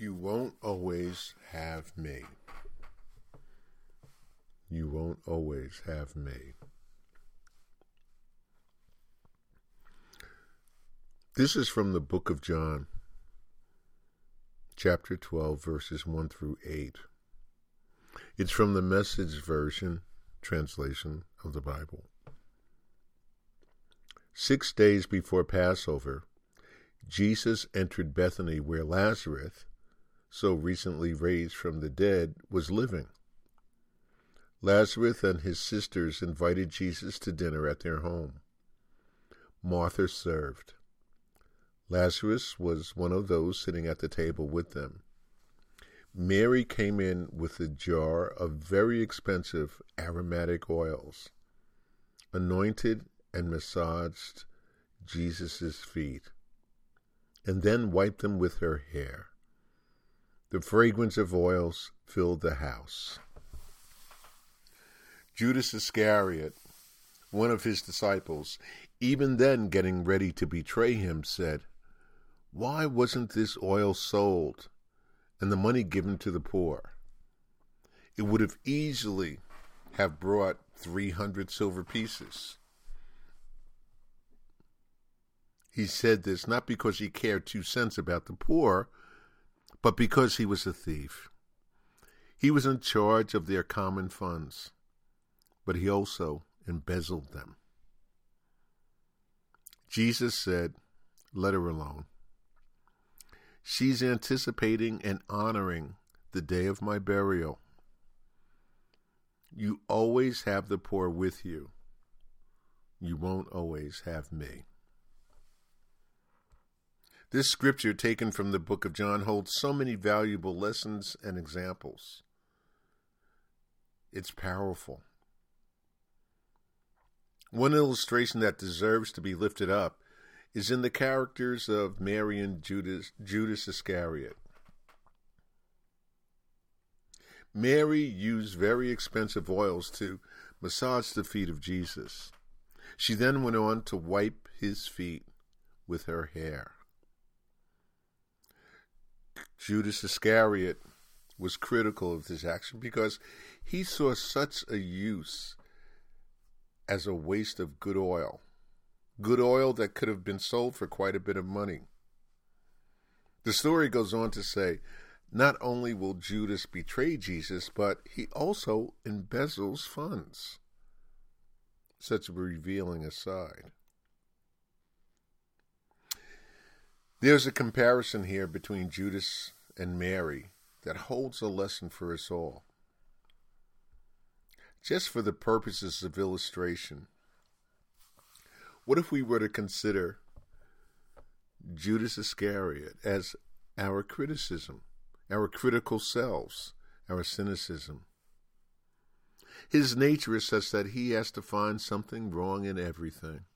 You won't always have me. You won't always have me. This is from the book of John, chapter 12, verses 1 through 8. It's from the Message version, translation of the Bible. 6 days before Passover, Jesus entered Bethany where Lazarus, so recently raised from the dead, was living. Lazarus and his sisters invited Jesus to dinner at their home. Martha served. Lazarus was one of those sitting at the table with them. Mary came in with a jar of very expensive aromatic oils, anointed and massaged Jesus' feet, and then wiped them with her hair. The fragrance of oils filled the house. Judas Iscariot, one of his disciples, even then getting ready to betray him, said, "Why wasn't this oil sold and the money given to the poor? It would have easily have brought 300 silver pieces." He said this not because he cared 2 cents about the poor, but because he was a thief. He was in charge of their common funds, but he also embezzled them. Jesus said, "Let her alone. She's anticipating and honoring the day of my burial. You always have the poor with you. You won't always have me." This scripture, taken from the book of John, holds so many valuable lessons and examples. It's powerful. One illustration that deserves to be lifted up is in the characters of Mary and Judas Iscariot. Mary used very expensive oils to massage the feet of Jesus. She then went on to wipe his feet with her hair. Judas Iscariot was critical of this action because he saw such a use as a waste of good oil that could have been sold for quite a bit of money. The story goes on to say, not only will Judas betray Jesus, but he also embezzles funds. Such a revealing aside. There's a comparison here between Judas and Mary that holds a lesson for us all. Just for the purposes of illustration, what if we were to consider Judas Iscariot as our criticism, our critical selves, our cynicism? His nature is such that he has to find something wrong in everything.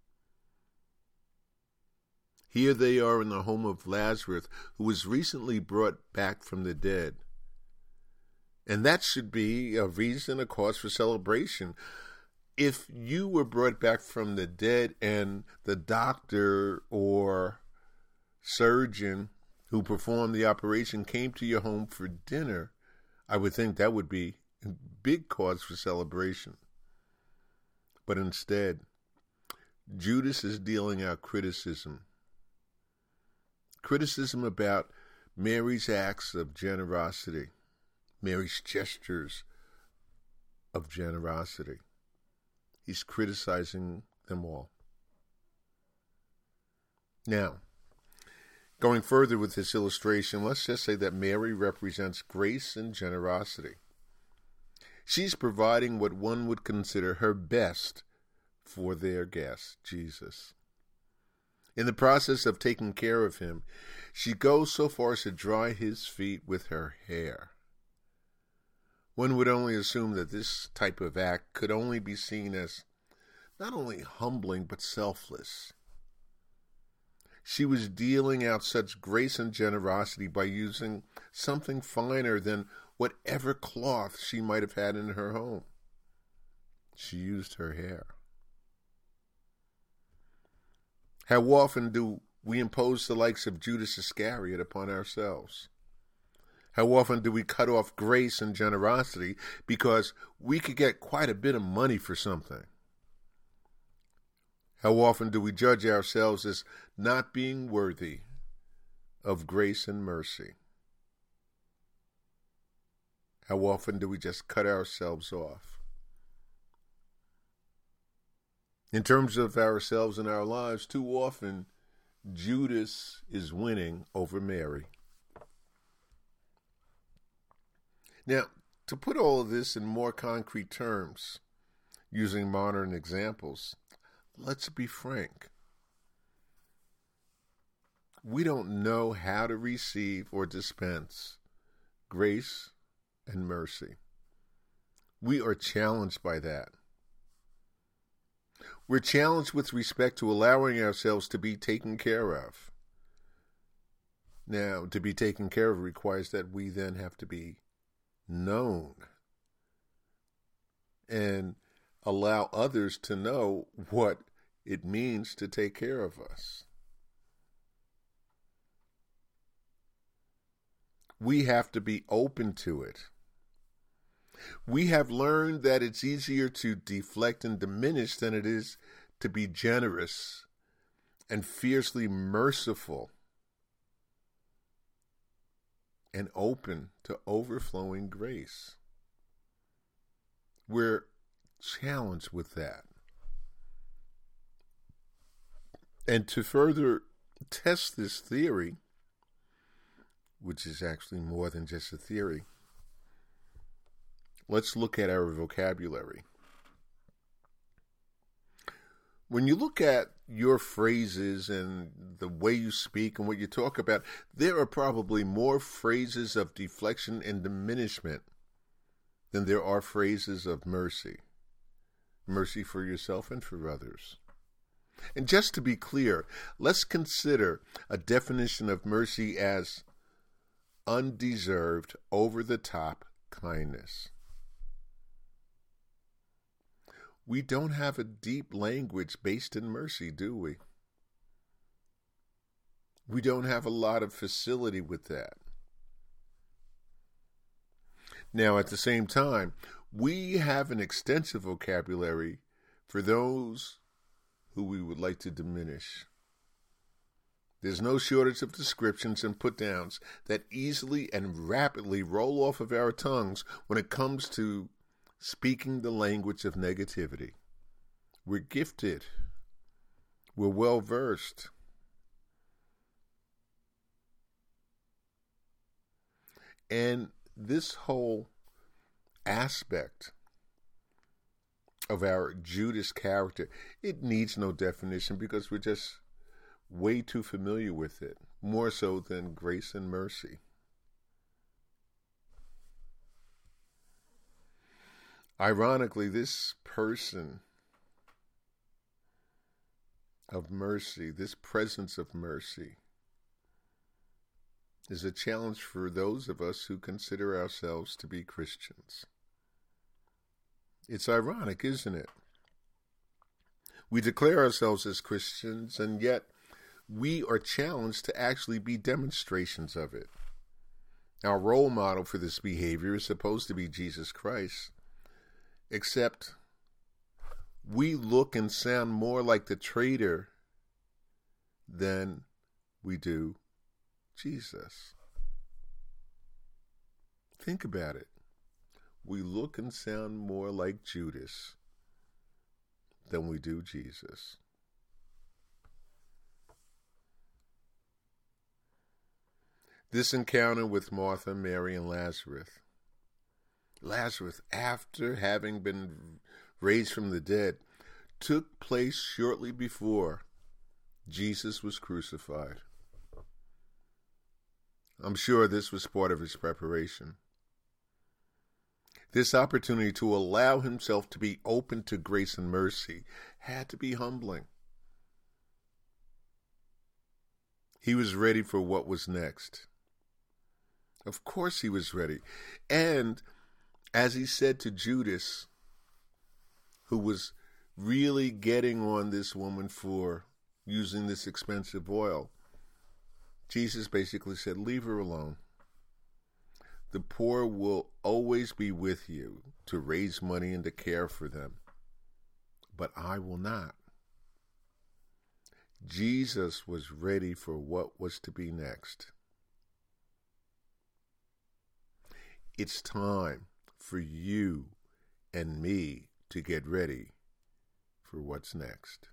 Here they are in the home of Lazarus, who was recently brought back from the dead. And that should be a reason, a cause for celebration. If you were brought back from the dead and the doctor or surgeon who performed the operation came to your home for dinner, I would think that would be a big cause for celebration. But instead, Judas is dealing out criticism. Criticism about Mary's acts of generosity, Mary's gestures of generosity. He's criticizing them all. Now, going further with this illustration, let's just say that Mary represents grace and generosity. She's providing what one would consider her best for their guest, Jesus. In the process of taking care of him, she goes so far as to dry his feet with her hair. One would only assume that this type of act could only be seen as not only humbling but selfless. She was dealing out such grace and generosity by using something finer than whatever cloth she might have had in her home. She used her hair. How often do we impose the likes of Judas Iscariot upon ourselves? How often do we cut off grace and generosity because we could get quite a bit of money for something? How often do we judge ourselves as not being worthy of grace and mercy? How often do we just cut ourselves off? In terms of ourselves and our lives, too often Judas is winning over Mary. Now, to put all of this in more concrete terms, using modern examples, let's be frank. We don't know how to receive or dispense grace and mercy. We are challenged by that. We're challenged with respect to allowing ourselves to be taken care of. Now, to be taken care of requires that we then have to be known and allow others to know what it means to take care of us. We have to be open to it. We have learned that it's easier to deflect and diminish than it is to be generous and fiercely merciful and open to overflowing grace. We're challenged with that. And to further test this theory, which is actually more than just a theory, let's look at our vocabulary. When you look at your phrases and the way you speak and what you talk about, there are probably more phrases of deflection and diminishment than there are phrases of mercy. Mercy for yourself and for others. And just to be clear, let's consider a definition of mercy as undeserved, over-the-top kindness. We don't have a deep language based in mercy, do we? We don't have a lot of facility with that. Now, at the same time, we have an extensive vocabulary for those who we would like to diminish. There's no shortage of descriptions and put-downs that easily and rapidly roll off of our tongues when it comes to speaking the language of negativity. We're gifted. We're well-versed. And this whole aspect of our Judas character, it needs no definition because we're just way too familiar with it, more so than grace and mercy. Ironically, this person of mercy, this presence of mercy, is a challenge for those of us who consider ourselves to be Christians. It's ironic, isn't it? We declare ourselves as Christians, and yet we are challenged to actually be demonstrations of it. Our role model for this behavior is supposed to be Jesus Christ, except we look and sound more like the traitor than we do Jesus. Think about it. We look and sound more like Judas than we do Jesus. This encounter with Martha, Mary, and Lazarus, after having been raised from the dead, took place shortly before Jesus was crucified. I'm sure this was part of his preparation. This opportunity to allow himself to be open to grace and mercy had to be humbling. He was ready for what was next. Of course he was ready. And as he said to Judas, who was really getting on this woman for using this expensive oil, Jesus basically said, leave her alone. The poor will always be with you to raise money and to care for them, but I will not. Jesus was ready for what was to be next. It's time for you and me to get ready for what's next.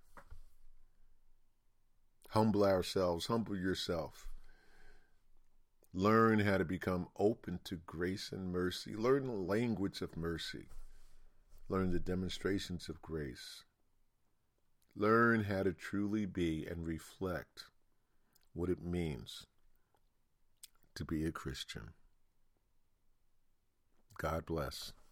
Humble ourselves, humble yourself. Learn how to become open to grace and mercy. Learn the language of mercy. Learn the demonstrations of grace. Learn how to truly be and reflect what it means to be a Christian. God bless.